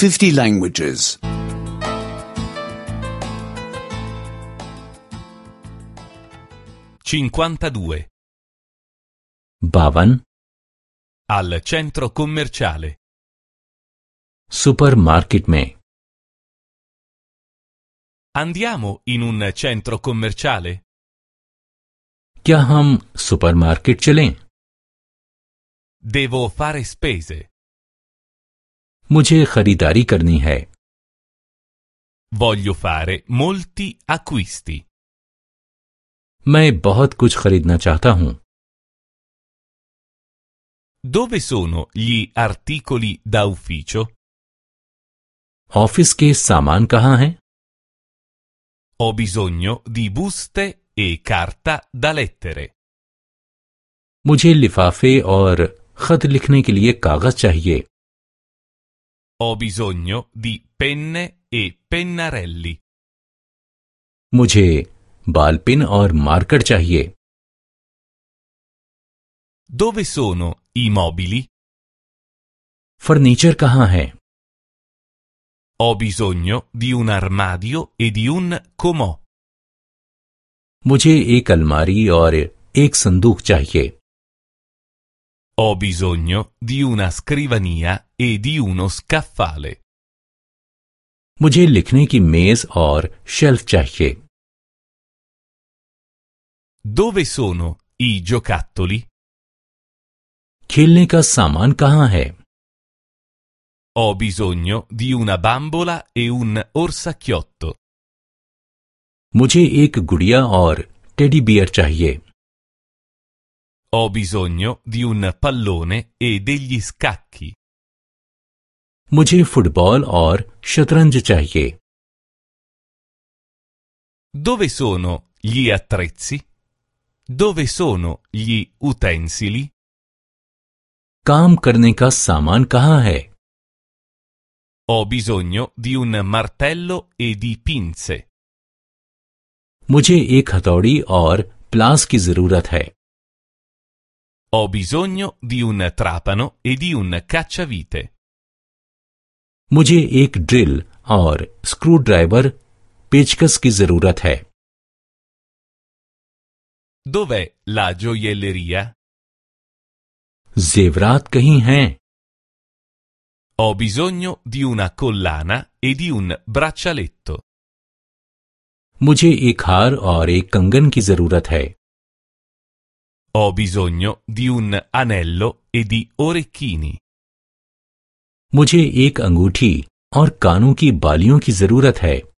50 languages. 52. 52. Al centro commerciale. Supermarket में. Andiamo in un centro commerciale? क्या हम सुपरमार्केट चलें? Devo fare spese. मुझे खरीदारी करनी है. Voglio fare molti acquisti. मैं बहुत कुछ खरीदना चाहता हूँ. Dove sono gli articoli da ufficio? Office के सामान कहाँ हैं? Ho bisogno di buste e carta da lettere. मुझे लिफाफे और खत लिखने के लिए कागज चाहिए. Ho bisogno di penne e pennarelli. मुझे बाल पेन और मार्कर चाहिए. Dove sono i mobili? Furniture कहाँ है? Ho bisogno di un armadio e di un comò. मुझे एक अलमारी और एक संदूक चाहिए. Ho bisogno di una scrivania e di uno scaffale. मुझे लिखने की मेज और शेल्फ चाहिए. Dove sono i giocattoli? खेलने का सामान कहाँ है? Ho bisogno di una bambola e un orsacchiotto. मुझे एक गुड़िया और टेडी बियर चाहिए. Ho bisogno di un pallone e degli scacchi. मुझे फुटबॉल और शतरंज चाहिए. Dove sono gli attrezzi? Dove sono gli utensili? काम करने का सामान कहाँ है? Ho bisogno di un martello e di pinze. मुझे एक हथौड़ी और प्लास की जरूरत है. Ho bisogno di un trapano e di un cacciavite. मुझे एक ड्रिल और स्क्रू ड्राइवर पेचकस की जरूरत है. Dov'è la gioielleria? जेवरात कहीं हैं? Ho bisogno di una collana e di un braccialetto. मुझे एक हार और एक कंगन की जरूरत है. Ho bisogno di un anello e di orecchini. मुझे एक अंगूठी और कानों की बालियों की जरूरत है.